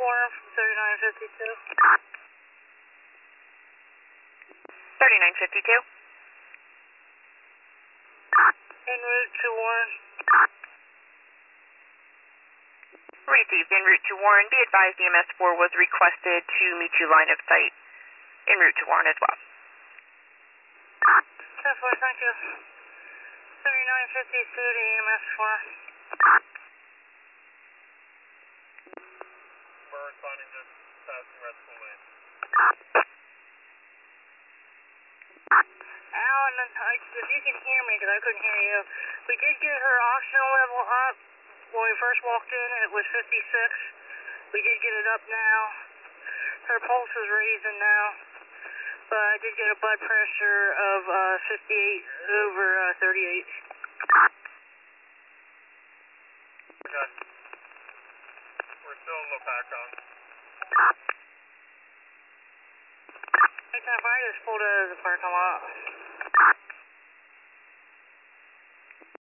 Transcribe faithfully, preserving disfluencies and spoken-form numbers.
four from thirty-nine fifty-two. thirty-nine fifty-two. En route to Warren. Received en route to Warren. Be advised E M S four was requested to meet you line of sight en route to Warren as well. ten four, thank you. thirty-nine fifty-two to E M S four. We're responding to passing restful lane. Alan, I, if you can hear me, because I couldn't hear you, we did get her oxygen level up. When we first walked in, it was fifty-six. We did get it up now. Her pulse is raising now. But I did get a blood pressure of uh, fifty-eight over uh, thirty-eight. Okay. We're still in Lopakon. Hey, Tom, I just pulled out of the parking lot.